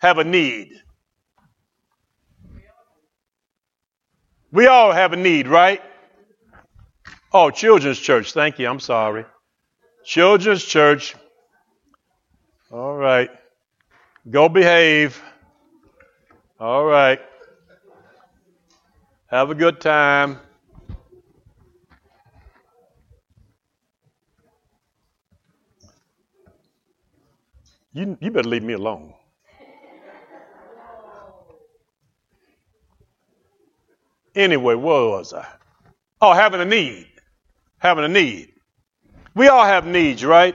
have a need? We all have a need, right? Oh, children's church. Thank you. I'm sorry. Children's church. All right. Go behave. All right. Have a good time. You better leave me alone. Anyway, where was I? Oh, having a need. Having a need. We all have needs, right?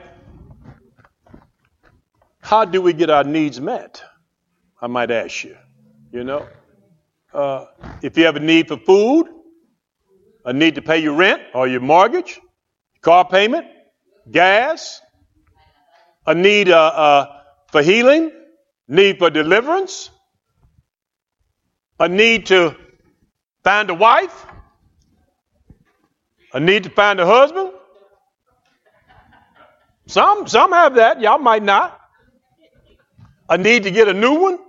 How do we get our needs met? I might ask you. You know, if you have a need for food, a need to pay your rent or your mortgage, car payment, gas, a need for healing, need for deliverance, a need to find a wife, a need to find a husband. Some have that. Y'all might not. A need to get a new one.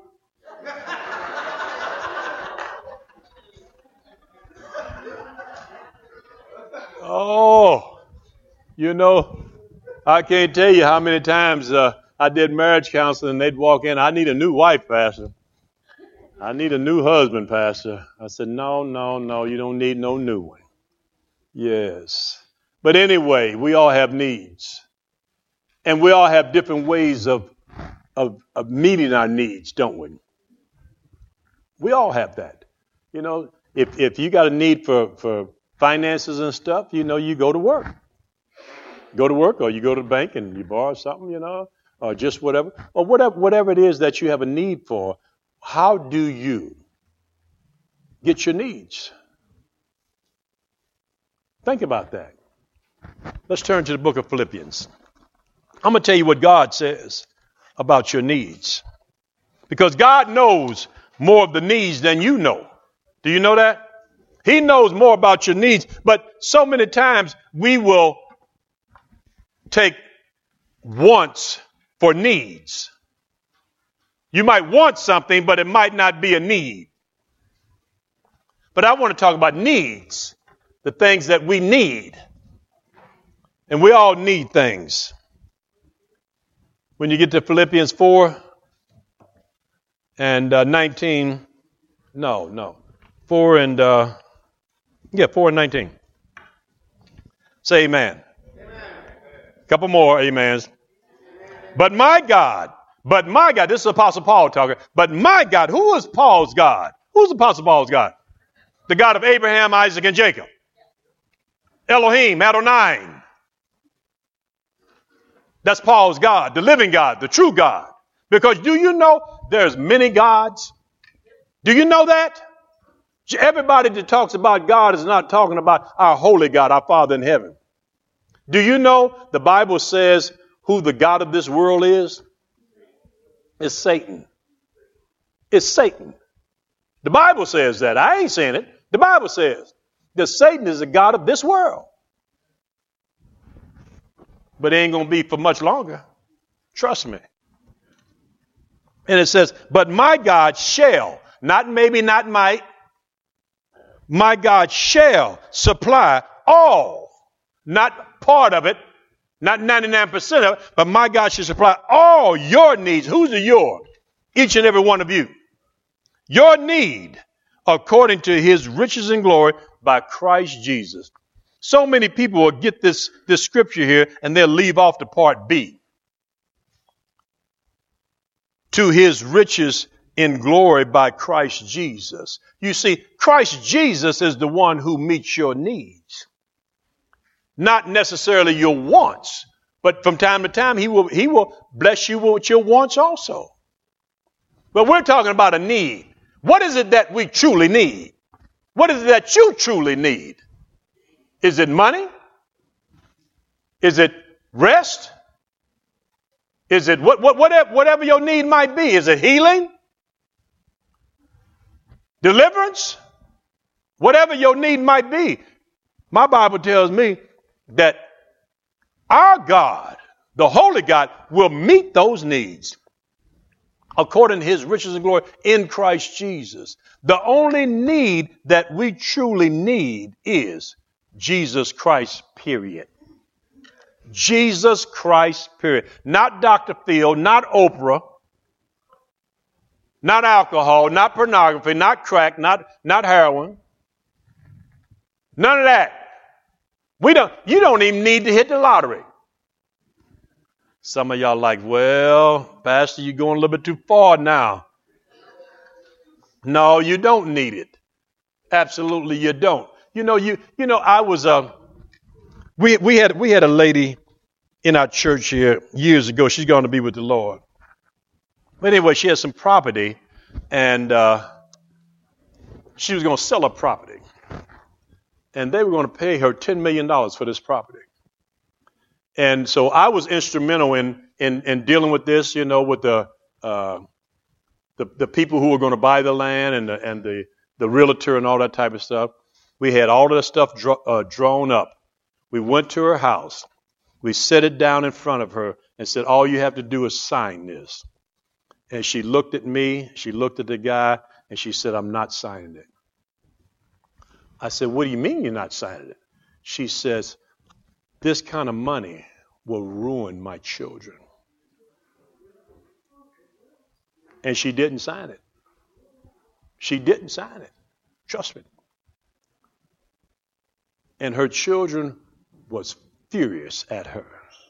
Oh, you know, I can't tell you how many times I did marriage counseling and they'd walk in, I need a new wife, Pastor. I need a new husband, Pastor. I said, no, you don't need no new one. Yes. But anyway, we all have needs. And we all have different ways of meeting our needs, don't we? We all have that. You know, if you got a need for finances and stuff, you know, you go to work. Go to work, or you go to the bank and you borrow something, you know, or just whatever. Or whatever it is that you have a need for, how do you get your needs? Think about that. Let's turn to the book of Philippians. I'm going to tell you what God says about your needs. Because God knows more of the needs than you know. Do you know that? He knows more about your needs. But so many times we will take wants for needs. You might want something, but it might not be a need. But I want to talk about needs, the things that we need. And we all need things. When you get to Philippians 4 and 19, 4 and 19. Say amen. Couple more amens. But my God, this is Apostle Paul talking. But my God, who is Paul's God? Who's Apostle Paul's God? The God of Abraham, Isaac, and Jacob. Elohim, Adonai. That's Paul's God, the living God, the true God. Because do you know there's many gods? Do you know that? Everybody that talks about God is not talking about our holy God, our Father in heaven. Do you know the Bible says who the God of this world is? It's Satan. It's Satan. The Bible says that. I ain't saying it. The Bible says that Satan is the God of this world. But it ain't going to be for much longer. Trust me. And it says, but my God shall, not maybe, not might, my God shall supply all, not part of it, not 99% of it, but my God shall supply all your needs. Whose are yours? Each and every one of you. Your need according to his riches and glory by Christ Jesus. So many people will get this scripture here and they'll leave off the part B. To his riches in glory by Christ Jesus. You see, Christ Jesus is the one who meets your needs. Not necessarily your wants, but from time to time he will bless you with your wants also. But we're talking about a need. What is it that we truly need? What is it that you truly need? Is it money? Is it rest? Is it whatever your need might be? Is it healing? Deliverance? Whatever your need might be. My Bible tells me that our God, the Holy God, will meet those needs. according to his riches and glory in Christ Jesus. The only need that we truly need is Jesus Christ, period. Jesus Christ, period. Not Dr. Phil, not Oprah, not alcohol, not pornography, not crack, not heroin. None of that. You don't even need to hit the lottery. Some of y'all like, well, Pastor, you're going a little bit too far now. No, you don't need it. Absolutely, you don't. I was we had a lady in our church here years ago. She's going to be with the Lord. But anyway, she had some property, and she was going to sell her property. And they were going to pay her $10 million for this property. And so I was instrumental in dealing with this, with the people who were going to buy the land and the realtor and all that type of stuff. We had all of that stuff drawn up. We went to her house. We set it down in front of her and said, all you have to do is sign this. And she looked at me, she looked at the guy, and she said, I'm not signing it. I said, what do you mean you're not signing it? She says, this kind of money will ruin my children. And she didn't sign it. She didn't sign it. Trust me. And her children was furious at her.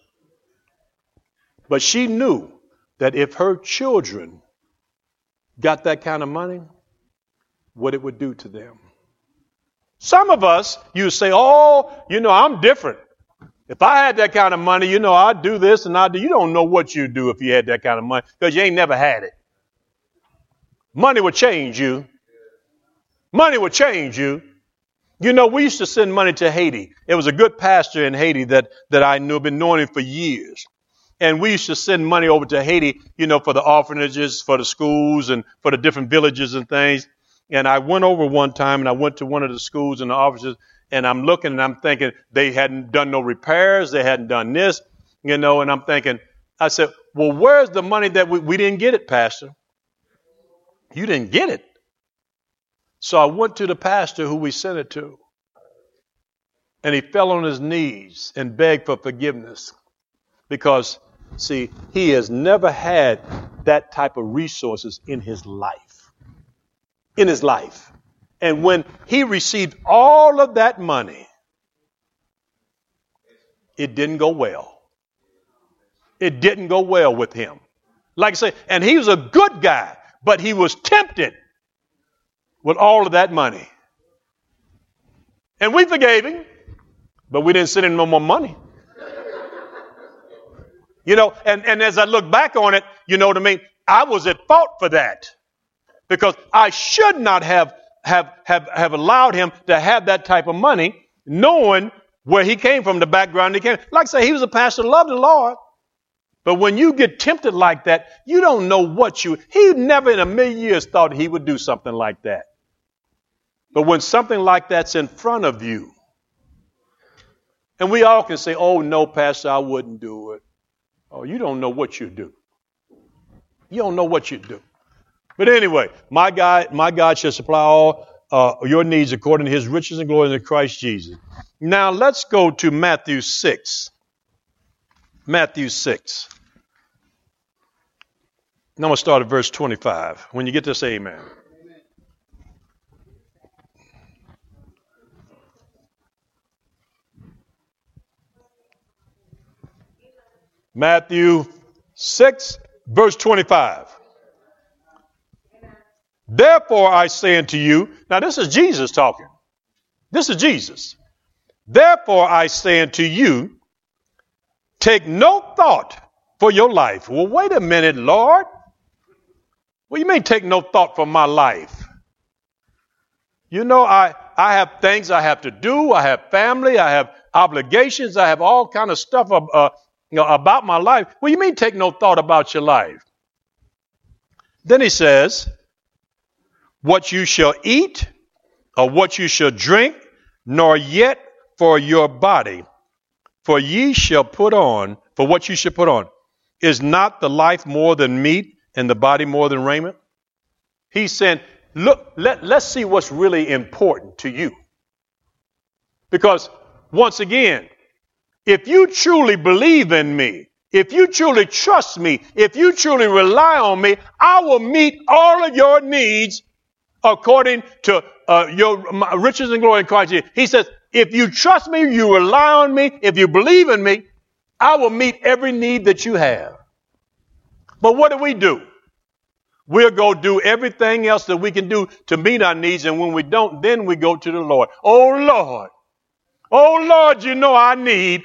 But she knew that if her children got that kind of money, what it would do to them. Some of us, you say, I'm different. If I had that kind of money, I'd do this and I'd do. You don't know what you'd do if you had that kind of money because you ain't never had it. Money will change you. Money will change you. We used to send money to Haiti. It was a good pastor in Haiti that I knew, been knowing him for years. And we used to send money over to Haiti, for the orphanages, for the schools, and for the different villages and things. And I went over one time, and I went to one of the schools and the offices, and I'm looking, and I'm thinking they hadn't done no repairs, they hadn't done this, and I'm thinking, I said, well, where's the money that we didn't get it, Pastor? You didn't get it. So I went to the pastor who we sent it to, and he fell on his knees and begged for forgiveness because, see, he has never had that type of resources in his life. In his life. And when he received all of that money, it didn't go well. It didn't go well with him. Like I say, and he was a good guy, but he was tempted with all of that money. And we forgave him, but we didn't send him no more money. And as I look back on it, you know what I mean? I was at fault for that because I should not have allowed him to have that type of money, knowing where he came from, the background he came. Like I say, he was a pastor, loved the Lord. But when you get tempted like that, you don't know he never in a million years thought he would do something like that. But when something like that's in front of you, and we all can say, oh, no, Pastor, I wouldn't do it. Oh, you don't know what you do. You don't know what you do. But anyway, my God shall supply all your needs according to his riches and glory in Christ Jesus. Now let's go to Matthew 6. Matthew 6. And I'm going to start at verse 25. When you get this, amen. Matthew 6, verse 25. Therefore I say unto you, now this is Jesus talking. This is Jesus. Therefore I say unto you, take no thought for your life. Well, wait a minute, Lord. What do you mean take no thought for my life? I have things I have to do. I have family. I have obligations. I have all kind of stuff about my life. What do you mean take no thought about your life? Then he says, what you shall eat or what you shall drink, nor yet for your body. For ye shall put on, for what you shall put on. Is not the life more than meat, and the body more than raiment? He's saying, look, let's see what's really important to you. Because once again, if you truly believe in me, if you truly trust me, if you truly rely on me, I will meet all of your needs according to your riches and glory in Christ Jesus. He says, if you trust me, you rely on me, if you believe in me, I will meet every need that you have. But what do? We'll go do everything else that we can do to meet our needs. And when we don't, then we go to the Lord. Oh, Lord, you know I need.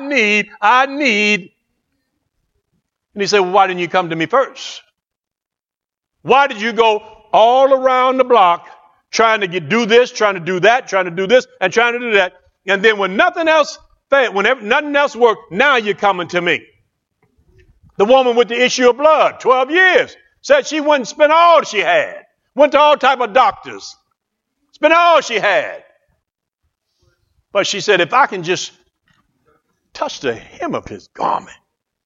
And he said, well, why didn't you come to me first? Why did you go all around the block trying to do this, trying to do that, trying to do this, and trying to do that? And then when nothing else failed, whenever nothing else worked, now you're coming to me. The woman with the issue of blood, 12 years, said she wouldn't spend all she had. Went to all type of doctors. Spent all she had. But she said, if I can just touch the hem of his garment.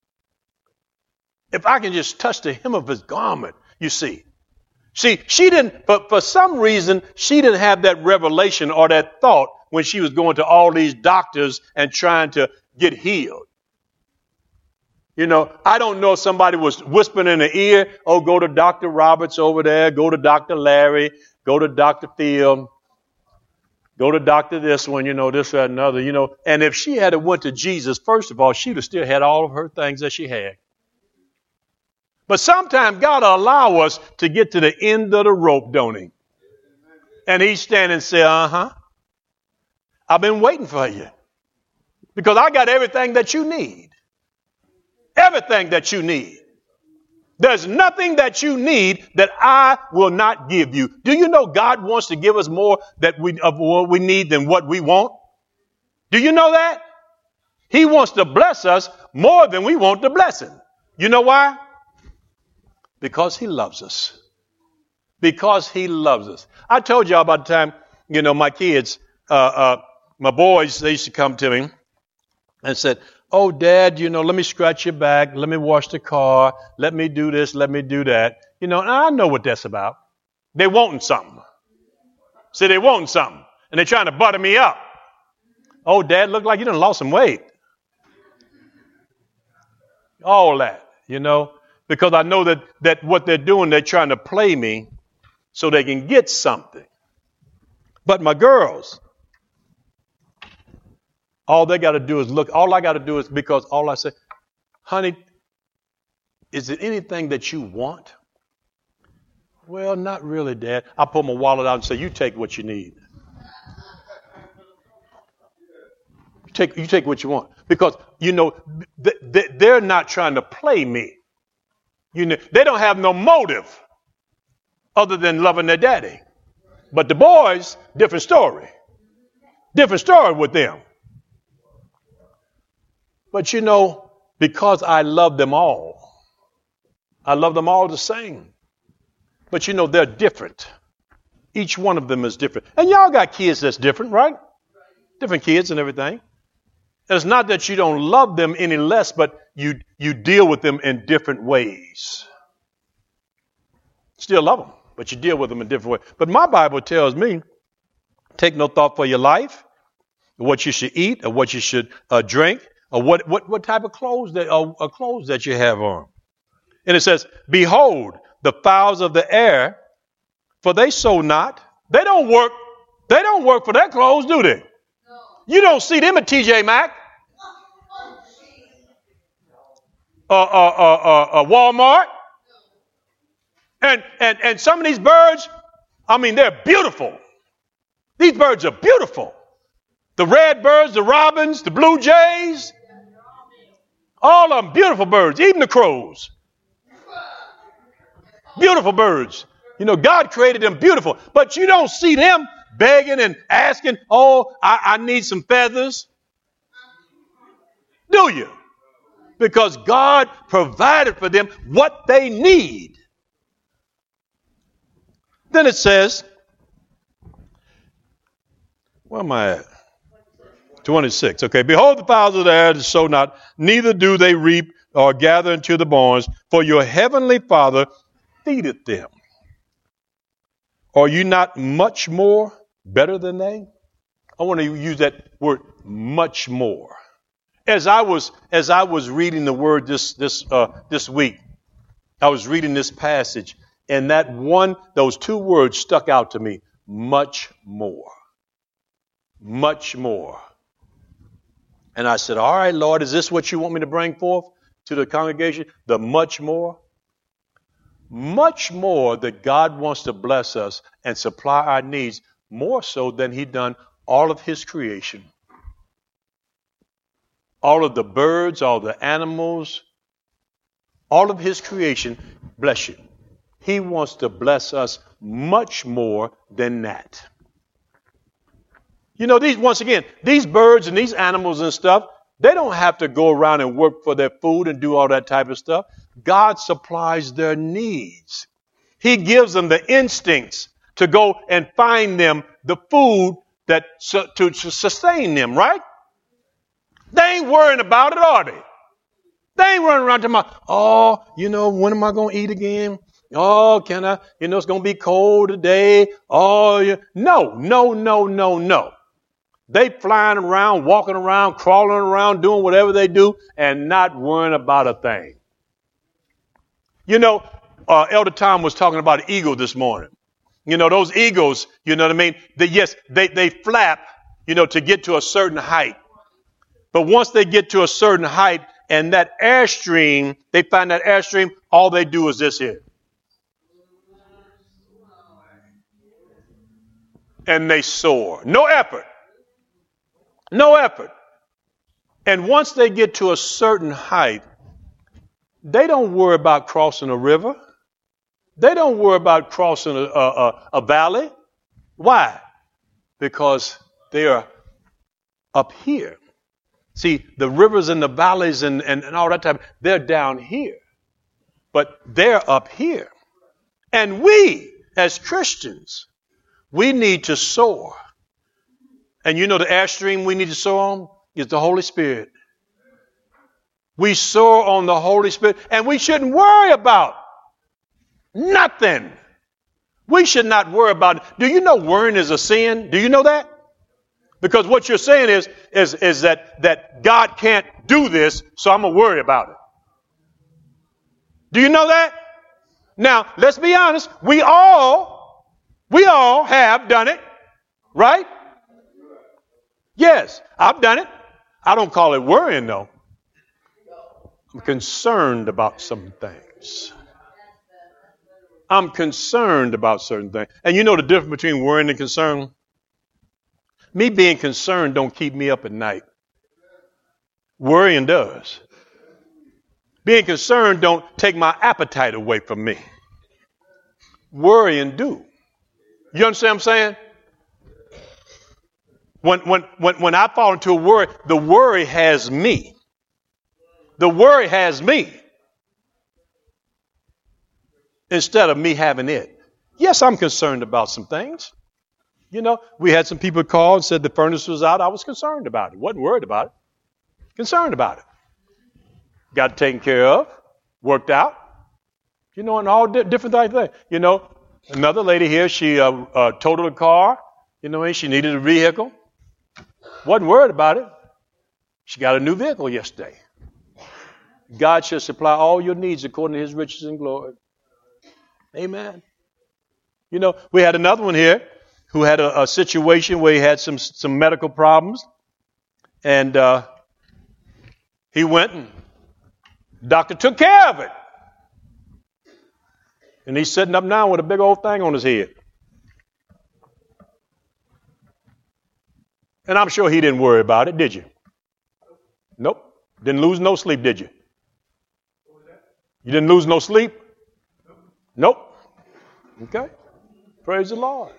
If I can just touch the hem of his garment, you see. See, she didn't, but for some reason, she didn't have that revelation or that thought when she was going to all these doctors and trying to get healed. You know, I don't know if somebody was whispering in her ear, oh, go to Dr. Roberts over there, go to Dr. Larry, go to Dr. Field, go to Dr. this one, you know, this, that, and another, you know. And if she had went to Jesus, first of all, she'd have still had all of her things that she had. But sometimes God will allow us to get to the end of the rope, don't he? And he's standing and say, I've been waiting for you. Because I got everything that you need. Everything that you need. There's nothing that you need that I will not give you. Do you know God wants to give us more of what we need than what we want? Do you know that? He wants to bless us more than we want to bless him. You know why? Because he loves us. Because he loves us. I told y'all about the time, you know, my kids, my boys, they used to come to me and said, oh, Dad, you know, let me scratch your back. Let me wash the car. Let me do this. Let me do that. You know, and I know what that's about. They wanting something. See, they wanting something. And they're trying to butter me up. Oh, Dad, look like you done lost some weight. All that, you know. Because I know that what they're doing, they're trying to play me so they can get something. But my girls, all they got to do is look. All I got to do is because all I say, honey, is it anything that you want? Well, not really, Dad. I pull my wallet out and say, you take what you need. You take what you want. Because, you know, they're not trying to play me. You know, they don't have no motive other than loving their daddy. But the boys, different story. Different story with them. But you know, because I love them all the same. But you know, they're different. Each one of them is different. And y'all got kids that's different, right? Different kids and everything. And it's not that you don't love them any less, but you deal with them in different ways. Still love them, but you deal with them in different ways. But my Bible tells me, take no thought for your life, what you should eat, or what you should drink, or what type of clothes that you have on. And it says, behold, the fowls of the air, for they sow not. They don't work for their clothes, do they? No. You don't see them at TJ Maxx. Walmart. And some of these birds, I mean, they're beautiful. These birds are beautiful. The red birds, the robins, the blue jays, all of them beautiful birds, even the crows. Beautiful birds. You know, God created them beautiful, but you don't see them begging and asking, oh, I need some feathers. Do you? Because God provided for them what they need. Then it says, where am I at? 26. Okay. Behold, the fowls of the air sow not, neither do they reap, or gather into the barns, for your heavenly Father feedeth them. Are you not much more better than they? I want to use that word, much more. As I was reading the word this week, I was reading this passage, and those two words stuck out to me. Much more. Much more. And I said, all right, Lord, is this what you want me to bring forth to the congregation? The much more? Much more that God wants to bless us and supply our needs, more so than He done all of His creation. All of the birds, all the animals, all of His creation, bless you. He wants to bless us much more than that. You know, these birds and these animals and stuff, they don't have to go around and work for their food and do all that type of stuff. God supplies their needs. He gives them the instincts to go and find them the food to sustain them, right? They ain't worrying about it, are they? They ain't running around talking about, when am I going to eat again? Oh, can I? It's going to be cold today. Oh, yeah. No. They flying around, walking around, crawling around, doing whatever they do, and not worrying about a thing. Elder Tom was talking about an eagle this morning. Those eagles, you know what I mean? They flap, to get to a certain height. But once they get to a certain height and that airstream, they find that airstream, all they do is this here. And they soar. No effort. No effort. And once they get to a certain height, they don't worry about crossing a river. They don't worry about crossing a valley. Why? Because they are up here. See, the rivers and the valleys and all that type, they're down here. But they're up here. And we, as Christians, we need to soar. And the airstream we need to soar on is the Holy Spirit. We soar on the Holy Spirit, and we shouldn't worry about nothing. We should not worry about it. Do you know worrying is a sin? Do you know that? Because what you're saying is that God can't do this, so I'm going to worry about it. Do you know that? Now, let's be honest. We all have done it, right? Yes, I've done it. I don't call it worrying, though. I'm concerned about some things. I'm concerned about certain things. And you know the difference between worrying and concern? Me being concerned don't keep me up at night. Worrying does. Being concerned don't take my appetite away from me. Worrying do. You understand what I'm saying? When I fall into a worry, the worry has me. The worry has me. Instead of me having it. Yes, I'm concerned about some things. We had some people call and said the furnace was out. I was concerned about it. Wasn't worried about it. Concerned about it. Got it taken care of. Worked out. And all different type of things. Another lady here, she totaled a car. She needed a vehicle. Wasn't worried about it. She got a new vehicle yesterday. God shall supply all your needs according to His riches and glory. Amen. We had another one here who had a situation where he had some medical problems. And he went and the doctor took care of it. And he's sitting up now with a big old thing on his head. And I'm sure he didn't worry about it, did you? Nope. Didn't lose no sleep, did you? You didn't lose no sleep? Nope. Okay. Praise the Lord.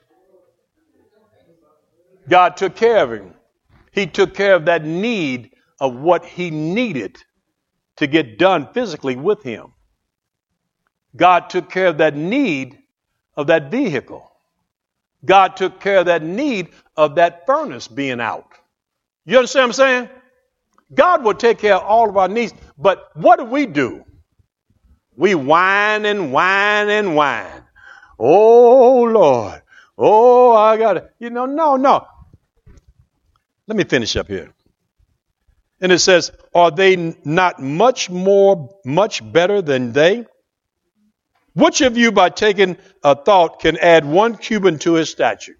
God took care of him. He took care of that need of what he needed to get done physically with him. God took care of that need of that vehicle. God took care of that need of that furnace being out. You understand what I'm saying? God will take care of all of our needs. But what do? We whine and whine and whine. Oh, Lord. Oh, I got it. No. Let me finish up here. And it says, are they not much better than they? Which of you, by taking a thought, can add 1 cubit to his stature?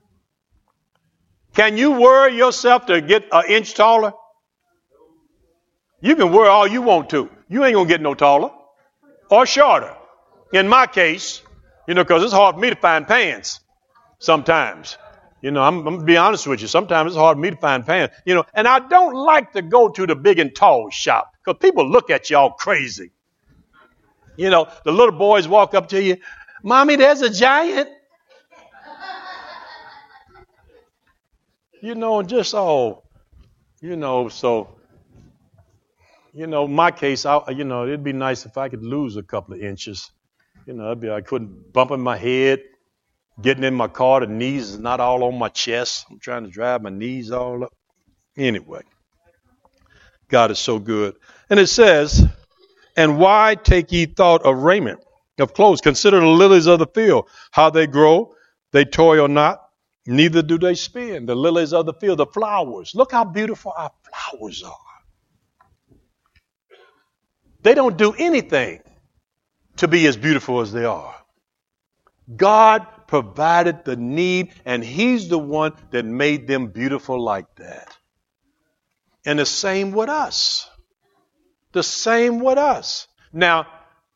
Can you worry yourself to get an inch taller? You can worry all you want to. You ain't going to get no taller or shorter. In my case, because it's hard for me to find pants sometimes. I'm going to be honest with you. Sometimes it's hard for me to find pants. And I don't like to go to the big and tall shop because people look at you all crazy. The little boys walk up to you. Mommy, there's a giant. Just all, so, in my case, it'd be nice if I could lose a couple of inches. I couldn't bump in my head, getting in my car, the knees is not all on my chest. I'm trying to drive my knees all up. Anyway, God is so good. And it says, and why take ye thought of raiment, of clothes? Consider the lilies of the field, how they grow. They toil not, neither do they spin. The lilies of the field, the flowers. Look how beautiful our flowers are. They don't do anything to be as beautiful as they are. God provided the need, and he's the one that made them beautiful like that. And the same with us. The same with us. Now,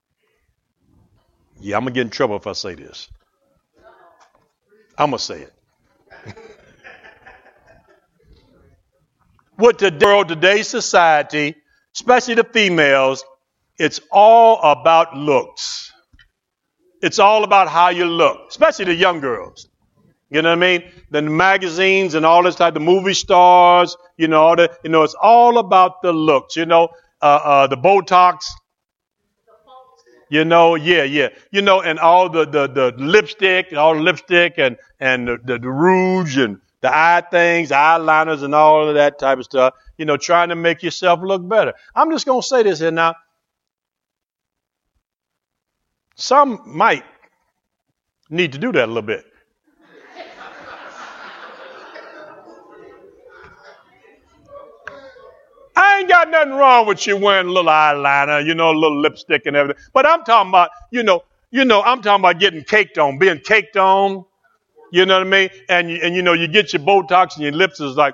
I'm going to get in trouble if I say this. I'm going to say it. With today's society, especially the females, it's all about looks. It's all about how you look, especially the young girls. You know what I mean? The magazines and all this type, the movie stars, all that, it's all about the looks, the Botox, and all the lipstick and the rouge and the eye things, eyeliners and all of that type of stuff, trying to make yourself look better. I'm just going to say this here now. Some might need to do that a little bit. I ain't got nothing wrong with you wearing a little eyeliner, a little lipstick and everything. But I'm talking about, I'm talking about getting caked on, being caked on. You know what I mean? And you get your Botox and your lips is like.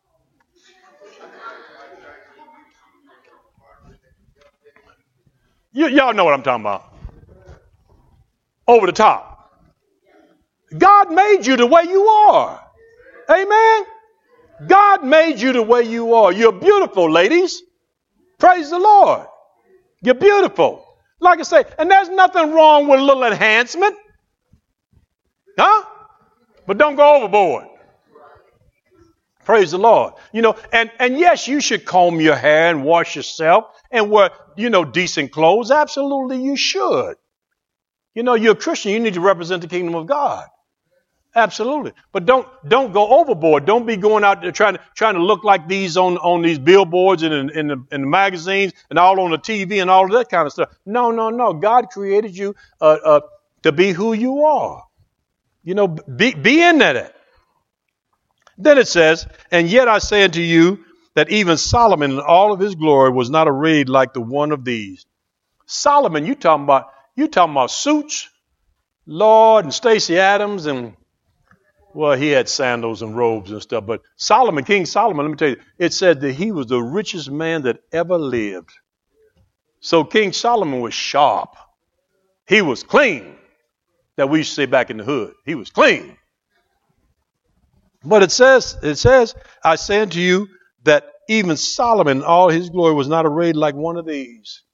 Y'all know what I'm talking about. Over the top. God made you the way you are. Amen? God made you the way you are. You're beautiful, ladies. Praise the Lord. You're beautiful. Like I say, and there's nothing wrong with a little enhancement. Huh? But don't go overboard. Praise the Lord. And yes, you should comb your hair and wash yourself and wear, decent clothes. Absolutely, you should. You're a Christian. You need to represent the kingdom of God. Absolutely. But don't go overboard. Don't be going out there trying to look like these on these billboards and in the magazines and all on the TV and all of that kind of stuff. No. God created you to be who you are. Be in that. Then it says, and yet I say unto you that even Solomon in all of his glory was not arrayed like the one of these. Solomon, you talking about suits, Lord, and Stacey Adams, and well, he had sandals and robes and stuff. But Solomon, King Solomon, let me tell you, it said that he was the richest man that ever lived. So King Solomon was sharp. He was clean. That we used to say back in the hood. He was clean. But it says, I say unto you that even Solomon in all his glory was not arrayed like one of these.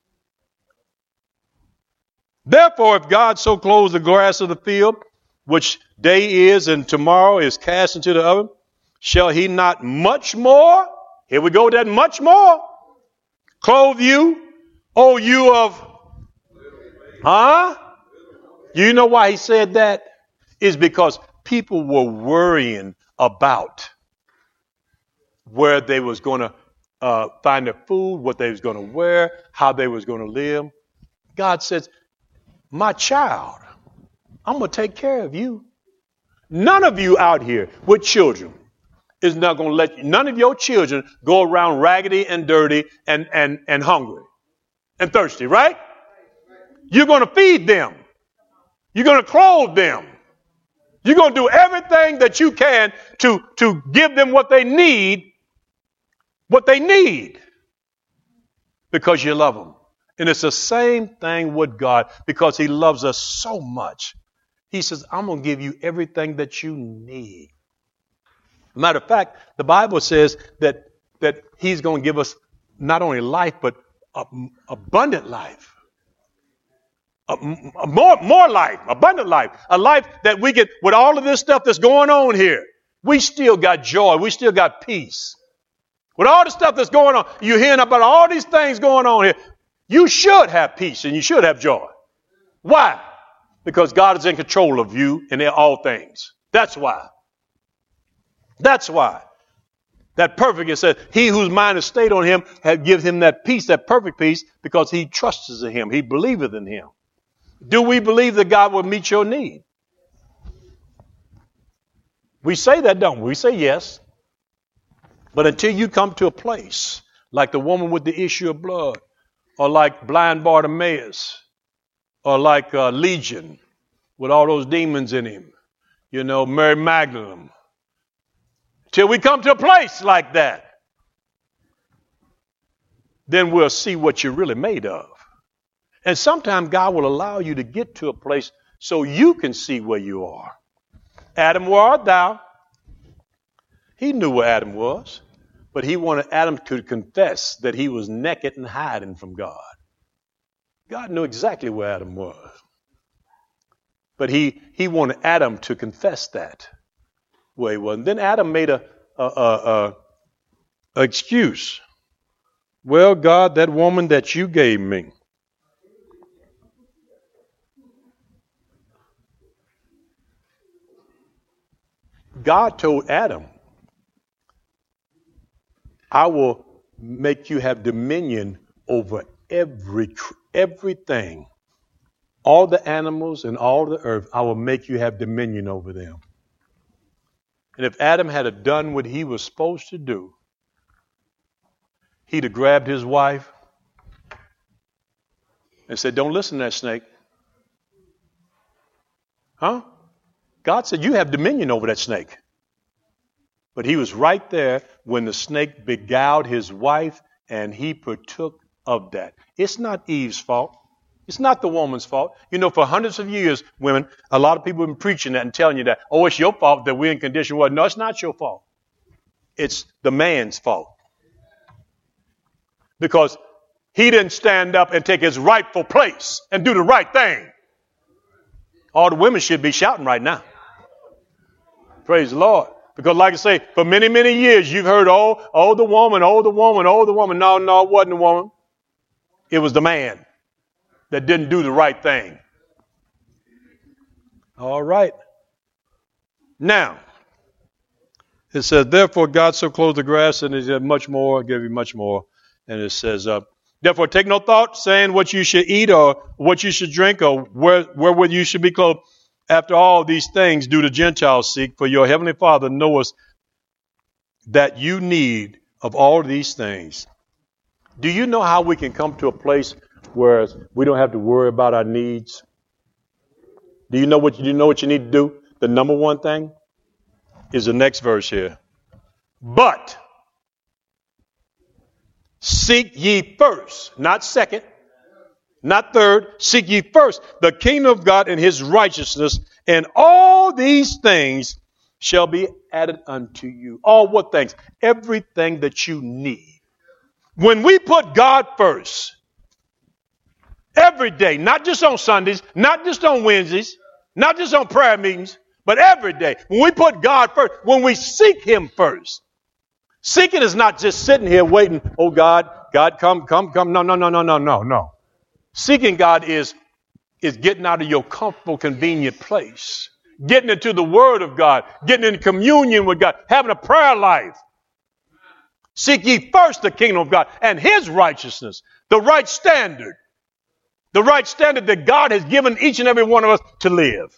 Therefore, if God so clothes the grass of the field, which day is and tomorrow is cast into the oven, shall he not much more, here we go, that much more, clothe you, O you of, You know why he said that? Is because people were worrying about where they was going to find their food, what they was going to wear, how they was going to live. God says, my child, I'm going to take care of you. None of you out here with children is not going to let you, none of your children go around raggedy and dirty and hungry and thirsty, right? You're going to feed them. You're going to clothe them. You're going to do everything that you can to give them what they need because you love them. And it's the same thing with God because he loves us so much. He says, I'm going to give you everything that you need. Matter of fact, the Bible says that he's going to give us not only life, but abundant life. More life, abundant life. A life that we get with all of this stuff that's going on here. We still got joy. We still got peace. With all the stuff that's going on, you're hearing about all these things going on here. You should have peace and you should have joy. Why? Because God is in control of you and in all things. That's why. That's why. That perfect, it says, he whose mind is stayed on him, gives him that peace, that perfect peace, because he trusts in him. He believeth in him. Do we believe that God will meet your need? We say that, don't we? We say yes. But until you come to a place like the woman with the issue of blood, or like blind Bartimaeus, or like Legion with all those demons in him, Mary Magdalene, till we come to a place like that, then we'll see what you're really made of. And sometimes God will allow you to get to a place so you can see where you are. Adam, where art thou? He knew where Adam was, but he wanted Adam to confess that he was naked and hiding from God. God knew exactly where Adam was. But he wanted Adam to confess that where he was. And then Adam made a excuse. Well, God, that woman that you gave me, God told Adam, I will make you have dominion over everything. All the animals and all the earth, I will make you have dominion over them. And if Adam had done what he was supposed to do, he'd have grabbed his wife and said, don't listen to that snake. Huh? God said, you have dominion over that snake. But he was right there when the snake beguiled his wife and he partook of that. It's not Eve's fault. It's not the woman's fault. For hundreds of years, women, a lot of people have been preaching that and telling you that, oh, it's your fault that we're in condition. Well, no, it's not your fault. It's the man's fault. Because he didn't stand up and take his rightful place and do the right thing. All the women should be shouting right now. Praise the Lord. Because like I say, for many, many years, you've heard, oh, the woman, oh, the woman, oh, the woman. No, it wasn't the woman. It was the man that didn't do the right thing. All right. Now, it says, therefore God so clothed the grass, and he said, much more, I'll give you much more. And it says, therefore take no thought saying what you should eat or what you should drink or wherewith you should be clothed. After all these things do the Gentiles seek, for your heavenly Father knoweth that you need of all these things. Do you know how we can come to a place where we don't have to worry about our needs? Do you know what you need to do? The number one thing is the next verse here. But seek ye first, not second, not third, seek ye first the kingdom of God and his righteousness, and all these things shall be added unto you. All what things? Everything that you need. When we put God first, every day, not just on Sundays, not just on Wednesdays, not just on prayer meetings, but every day, when we put God first, when we seek him first. Seeking is not just sitting here waiting, oh God, come. No. Seeking God is getting out of your comfortable, convenient place. Getting into the Word of God. Getting in communion with God. Having a prayer life. Seek ye first the kingdom of God and his righteousness, the right standard that God has given each and every one of us to live.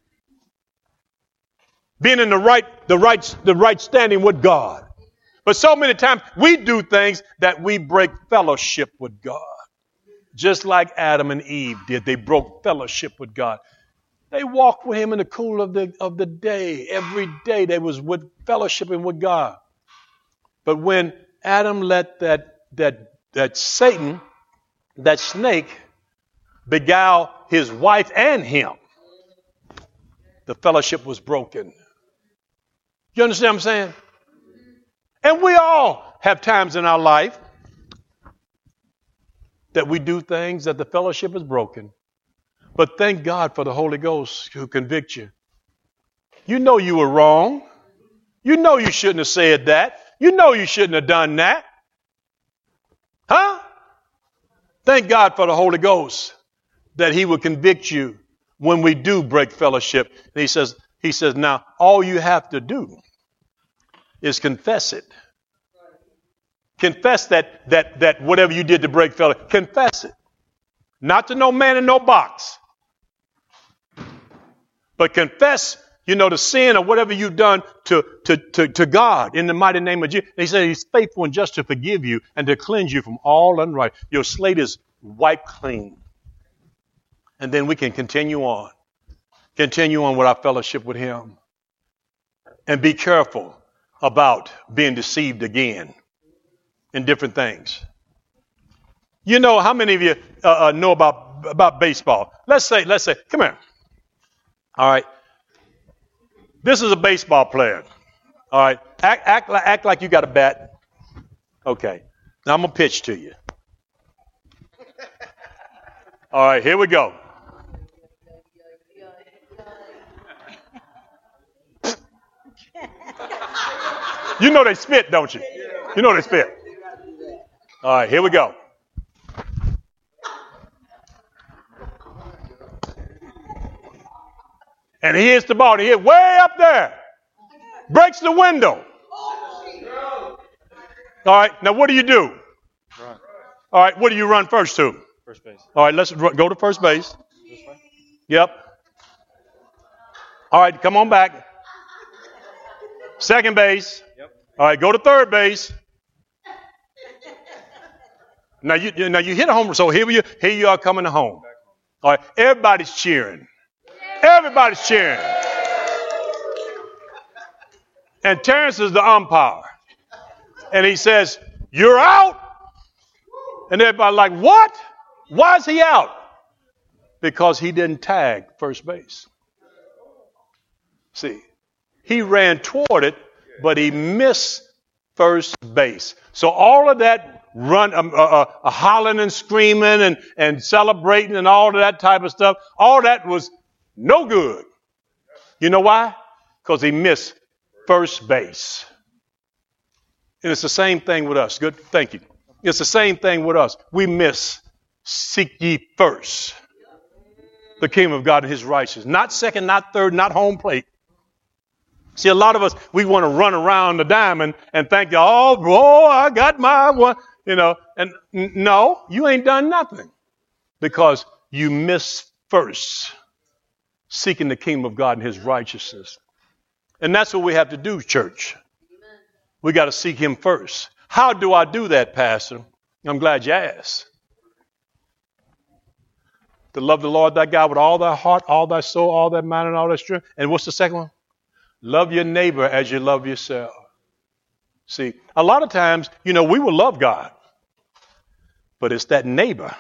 Being in the right standing with God. But so many times we do things that we break fellowship with God. Just like Adam and Eve did. They broke fellowship with God. They walked with him in the cool of the day. Every day they was with fellowshipping with God. But when Adam let that Satan, that snake, beguile his wife and him, the fellowship was broken. You understand what I'm saying? And we all have times in our life that we do things that the fellowship is broken. But thank God for the Holy Ghost who convicts you. You know you were wrong. You know you shouldn't have said that. You know you shouldn't have done that. Huh? Thank God for the Holy Ghost that he will convict you when we do break fellowship. And he says, now all you have to do is confess it. Confess that whatever you did to break fellowship, confess it. Not to no man in no box. But confess, the sin or whatever you've done to God in the mighty name of Jesus. He said he's faithful and just to forgive you and to cleanse you from all unrighteousness. Your slate is wiped clean. And then we can continue on. Continue on with our fellowship with him. And be careful about being deceived again in different things. You know, how many of you know about baseball? Let's say, come here. All right. This is a baseball player. All right. Act like you got a bat. Okay. Now I'm going to pitch to you. All right. Here we go. You know they spit, don't you? You know they spit. All right. Here we go. And he hits the ball. And he hit way up there. Breaks the window. All right. Now, what do you do? Run. All right. What do you run first to? First base. All right. Let's go to first base. This way? Yep. All right. Come on back. Second base. Yep. All right. Go to third base. Now you hit a home run. So here you are coming home. All right. Everybody's cheering. Everybody's cheering. And Terrence is the umpire. And he says, "You're out." And everybody's like, "What? Why is he out?" Because he didn't tag first base. See, he ran toward it, but he missed first base. So all of that hollering and screaming and celebrating and all of that type of stuff, all that was no good. You know why? Because he missed first base. And it's the same thing with us. Good. Thank you. It's the same thing with us. We miss seek ye first the kingdom of God and his righteousness. Not second, not third, not home plate. See, a lot of us, we want to run around the diamond and think, oh, I got my one, and no, you ain't done nothing because you missed first seeking the kingdom of God and his righteousness. And that's what we have to do, church. We got to seek him first. How do I do that, Pastor? I'm glad you asked. To love the Lord thy God with all thy heart, all thy soul, all thy mind, and all thy strength. And what's the second one? Love your neighbor as you love yourself. See, a lot of times, we will love God. But it's that neighbor.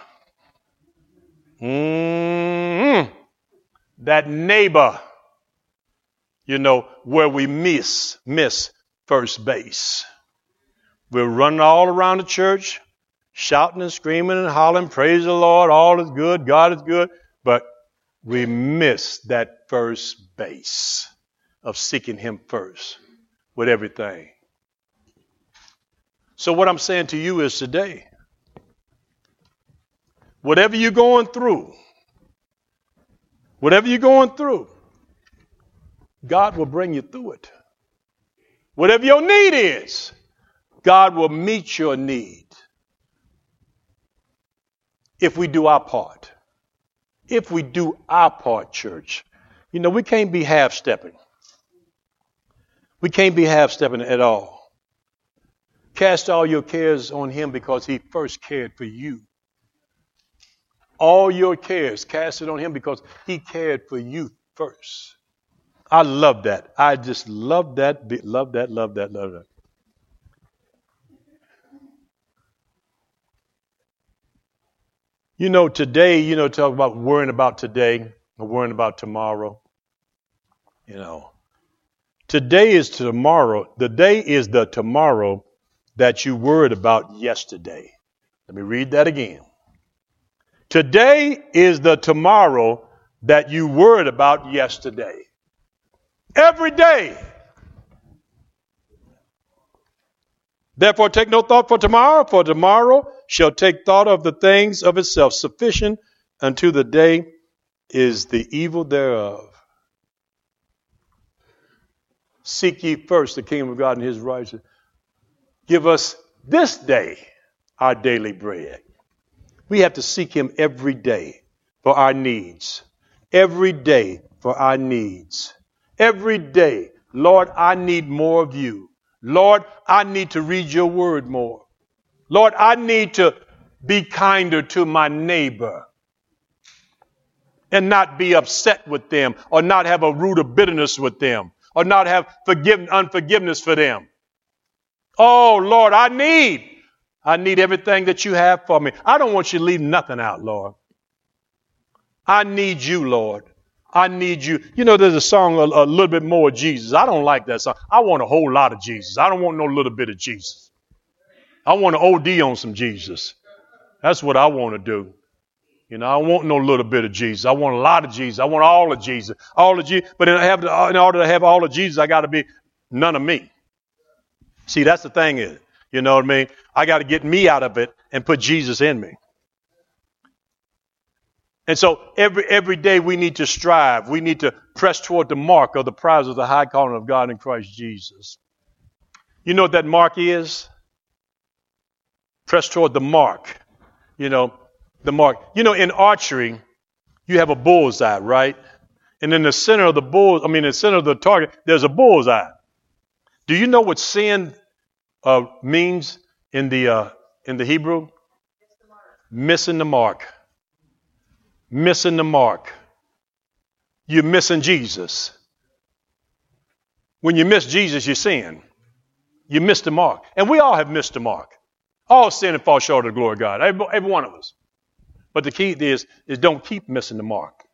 That neighbor, where we miss first base. We're running all around the church, shouting and screaming and hollering, praise the Lord, all is good, God is good. But we miss that first base of seeking him first with everything. So what I'm saying to you is today, whatever you're going through, God will bring you through it. Whatever your need is, God will meet your need if we do our part. If we do our part, church. You know, we can't be half-stepping. We can't be half-stepping at all. Cast all your cares on him because he first cared for you. All your cares, cast it on him because he cared for you first. I love that. I just love that. Love that. You know, today, talk about worrying about today or worrying about tomorrow. Today is tomorrow. The day is the tomorrow that you worried about yesterday. Let me read that again. Today is the tomorrow that you worried about yesterday. Every day. Therefore, take no thought for tomorrow shall take thought of the things of itself. Sufficient unto the day is the evil thereof. Seek ye first the kingdom of God and his righteousness. Give us this day our daily bread. We have to seek him every day for our needs. Every day for our needs. Every day, Lord, I need more of you. Lord, I need to read your word more. Lord, I need to be kinder to my neighbor and not be upset with them or not have a root of bitterness with them or not have unforgiveness for them. Oh, Lord, I need everything that you have for me. I don't want you to leave nothing out, Lord. I need you, Lord. I need you. You know, there's a song, a little bit more of Jesus. I don't like that song. I want a whole lot of Jesus. I don't want no little bit of Jesus. I want to OD on some Jesus. That's what I want to do. I don't want no little bit of Jesus. I want a lot of Jesus. I want all of Jesus. All of Jesus. But in order to have all of Jesus, I got to be none of me. See, that's the thing is, you know what I mean? I got to get me out of it and put Jesus in me. And so every day we need to strive. We need to press toward the mark of the prize of the high calling of God in Christ Jesus. You know what that mark is? Press toward the mark. The mark. In archery, you have a bullseye, right? And in the center of the target, there's a bullseye. Do you know what sin means in the Hebrew? Missing the mark. Missing the mark. You're missing Jesus. When you miss Jesus, you sin. You miss the mark. And we all have missed the mark. All sin and fall short of the glory of God. Every one of us. But the key is don't keep missing the mark.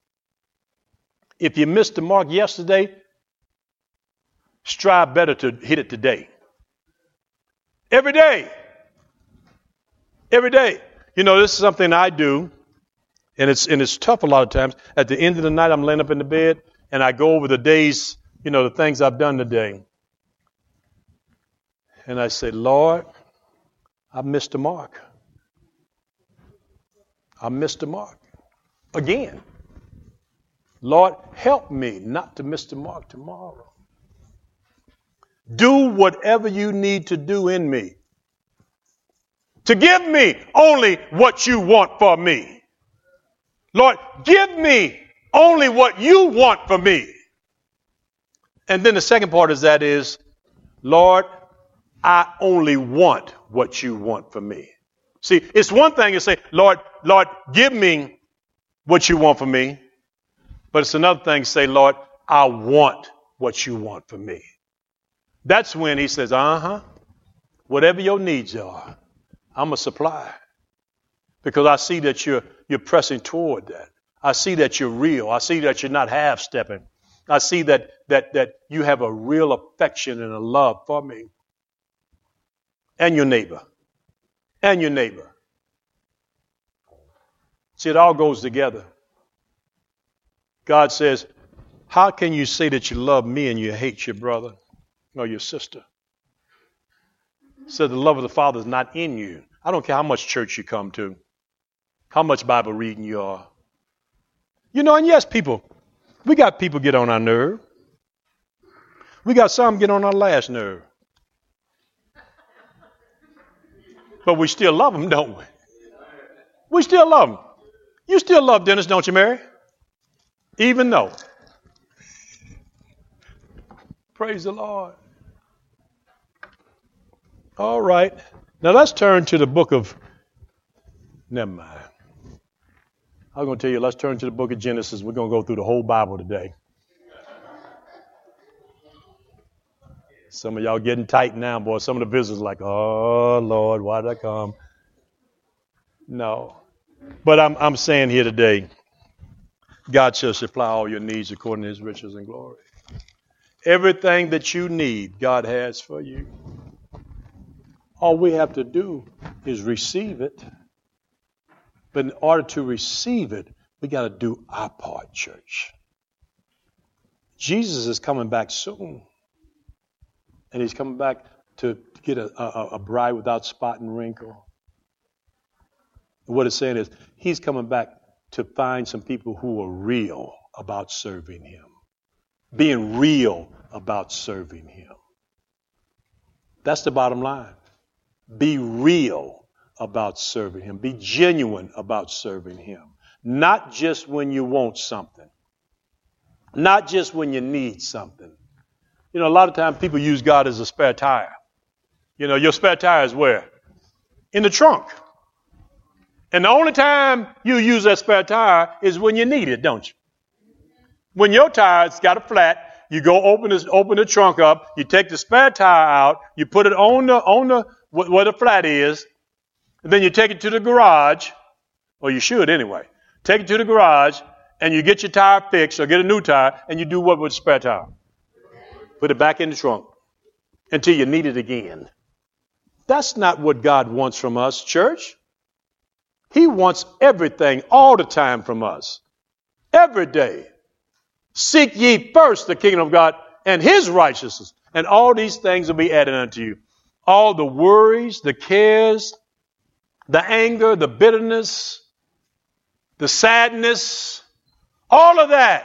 If you missed the mark yesterday, strive better to hit it today. Every day. Every day. This is something I do. And it's tough a lot of times. At the end of the night, I'm laying up in the bed and I go over the days, the things I've done today. And I say, Lord, I missed the mark. I missed the mark. Again. Lord, help me not to miss the mark tomorrow. Do whatever you need to do in me to give me only what you want for me. Lord, give me only what you want for me. And then the second part of that is, Lord, I only want what you want for me. See, it's one thing to say, Lord, give me what you want for me. But it's another thing to say, Lord, I want what you want for me. That's when he says, whatever your needs are, I'm going to supply. Because I see that you're pressing toward that. I see that you're real. I see that you're not half-stepping. I see that you have a real affection and a love for me. And your neighbor. And your neighbor. See, it all goes together. God says, how can you say that you love me and you hate your brother or your sister? He said the love of the Father is not in you. I don't care how much church you come to, how much Bible reading you are. And yes, we got people get on our nerve. We got some get on our last nerve. But we still love them, don't we? We still love them. You still love Dennis, don't you, Mary? Even though. Praise the Lord. All right. Now let's turn to the book of, never mind. I was going to tell you, let's turn to the book of Genesis. We're going to go through the whole Bible today. Some of y'all getting tight now, boy. Some of the visitors are like, oh, Lord, why did I come? No. But I'm saying here today, God shall supply all your needs according to his riches and glory. Everything that you need, God has for you. All we have to do is receive it. But in order to receive it, we got to do our part, church. Jesus is coming back soon. And he's coming back to get a bride without spot and wrinkle. What it's saying is, he's coming back to find some people who are real about serving him. Being real about serving him. That's the bottom line. Be real about serving him. Be genuine about serving him. Not just when you want something. Not just when you need something. You know, a lot of times people use God as a spare tire. You know, your spare tire is where? In the trunk. And the only time you use that spare tire is when you need it, don't you? When your tire's got a flat, you go open the trunk up, you take the spare tire out, you put it on the where the flat is, and then you take it to the garage, or you should anyway. Take it to the garage, and you get your tire fixed, or get a new tire, and you do what with the spare tire? Put it back in the trunk until you need it again. That's not what God wants from us, church. He wants everything all the time from us. Every day. Seek ye first the kingdom of God and his righteousness, and all these things will be added unto you. All the worries, the cares, the anger, the bitterness, the sadness, all of that.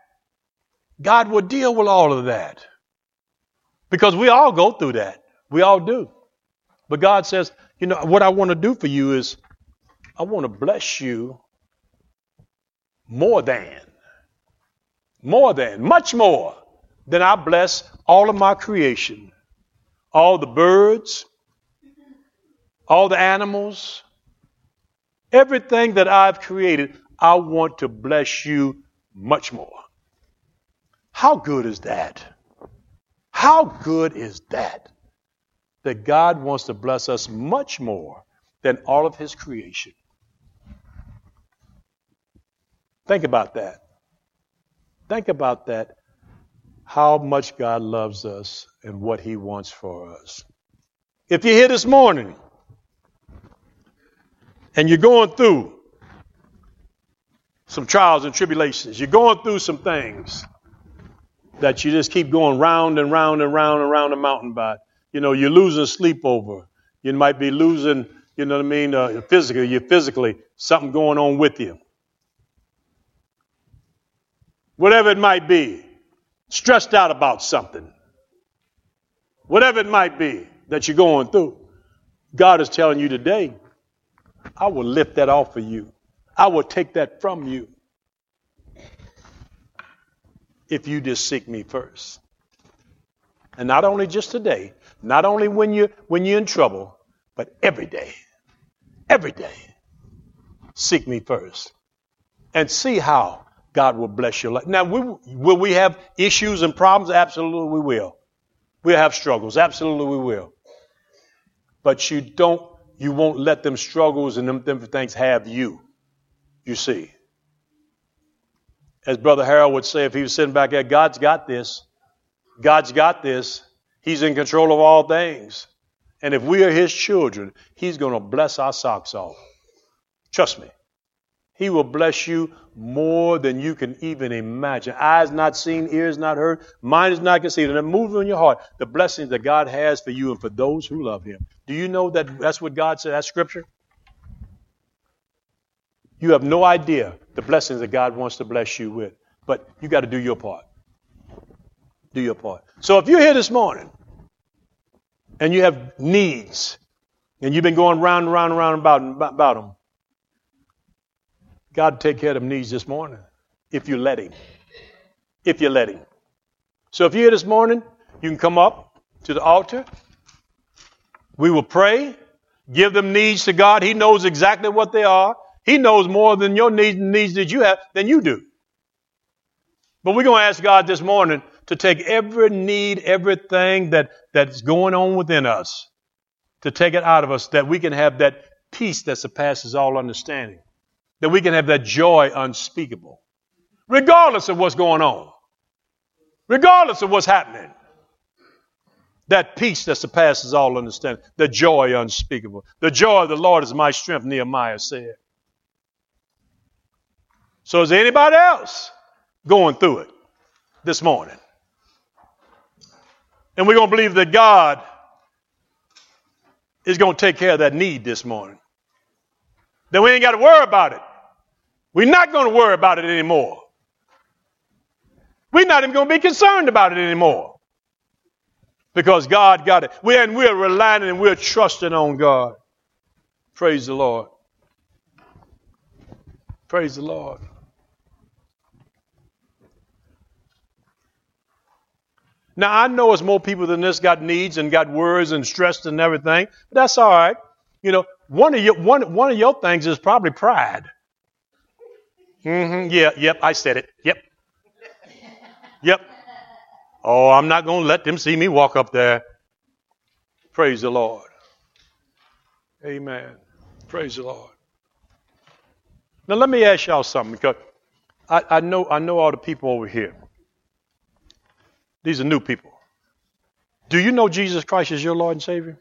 God will deal with all of that. Because we all go through that. We all do. But God says, you know, what I want to do for you is I want to bless you much more than I bless all of my creation. All the birds, all the animals, everything that I've created, I want to bless you much more. How good is that? How good is that? That God wants to bless us much more than all of his creation. Think about that. Think about that. How much God loves us and what he wants for us. If you're here this morning and you're going through some trials and tribulations, you're going through some things that you just keep going round and round and round and round the mountain by. You know, you're losing sleep over. You might be losing, you know what I mean, physically, something going on with you. Whatever it might be, stressed out about something. Whatever it might be that you're going through, God is telling you today, I will lift that off of you. I will take that from you. If you just seek me first. And not only just today, not only when you're in trouble, but every day. Every day. Seek me first. And see how God will bless your life. Now, will we have issues and problems? Absolutely we will. We'll have struggles. Absolutely we will. But you won't let them struggles and them things have you. You see. As Brother Harold would say if he was sitting back there, God's got this. God's got this. He's in control of all things. And if we are his children, he's going to bless our socks off. Trust me. He will bless you more than you can even imagine. Eyes not seen, ears not heard, mind is not conceived. And it moves in your heart the blessings that God has for you and for those who love him. Do you know that that's what God said? That's scripture. You have no idea the blessings that God wants to bless you with. But you got to do your part. Do your part. So if you're here this morning and you have needs, and you've been going round and round and round about them, God will take care of them needs this morning if you let him. If you let him. So if you're here this morning, you can come up to the altar. We will pray, give them needs to God. He knows exactly what they are. He knows more than your needs that you have than you do. But we're going to ask God this morning to take every need, everything that's going on within us, to take it out of us, that we can have that peace that surpasses all understanding, that we can have that joy unspeakable, regardless of what's going on, regardless of what's happening. That peace that surpasses all understanding, the joy unspeakable. The joy of the Lord is my strength, Nehemiah said. So is there anybody else going through it this morning? And we're going to believe that God is going to take care of that need this morning. Then we ain't got to worry about it. We're not going to worry about it anymore. We're not even going to be concerned about it anymore. Because God got it. We're relying and we're trusting on God. Praise the Lord. Praise the Lord. Now, I know it's more people than this got needs and got worries and stress and everything. But that's all right. You know, one of your things is probably pride. Yeah, yep, I said it. Yep. Oh, I'm not going to let them see me walk up there. Praise the Lord. Amen. Praise the Lord. Now, let me ask y'all something, because I know all the people over here. These are new people. Do you know Jesus Christ is your Lord and Savior?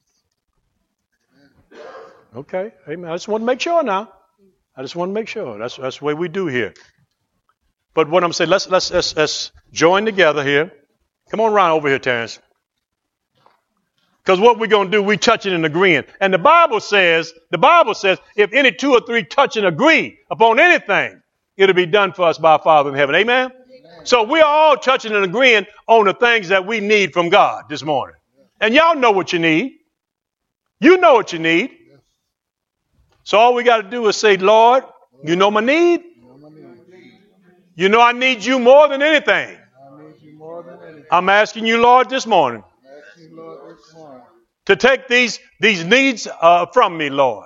Okay. Amen. I just want to make sure now. I just want to make sure. That's the way we do here. But what I'm saying, let's join together here. Come on around over here, Terrence. Because what we're going to do, we touching and agreeing. And the Bible says, if any two or three touch and agree upon anything, it'll be done for us by our Father in heaven. Amen? Amen. So we're all touching and agreeing on the things that we need from God this morning. And y'all know what you need. You know what you need. So all we got to do is say, Lord, you know my need. You know I need you more than anything. I'm asking you, Lord, this morning to take these needs from me, Lord.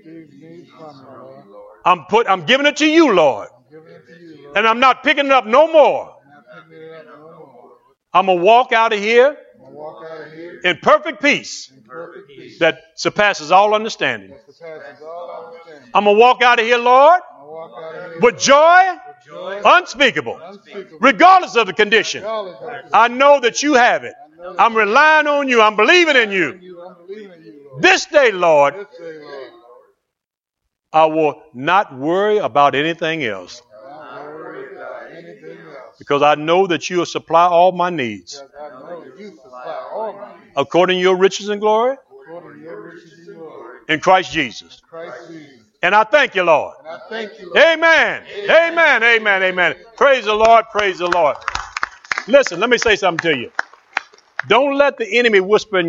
I'm giving it to you, Lord. And I'm not picking it up no more. I'm going to walk out of here in perfect peace that surpasses all understanding. I'm going to walk out of here, Lord, with joy unspeakable, regardless of the condition. I know that you have it. I'm relying on you. I'm believing in you. This day, Lord, I will not worry about anything else, because I know that you will supply all my needs according to your riches and glory in Christ Jesus. And I thank you, Lord. Amen. Amen. Amen. Amen. Praise the Lord. Praise the Lord. Listen, let me say something to you. Don't let the enemy whisper in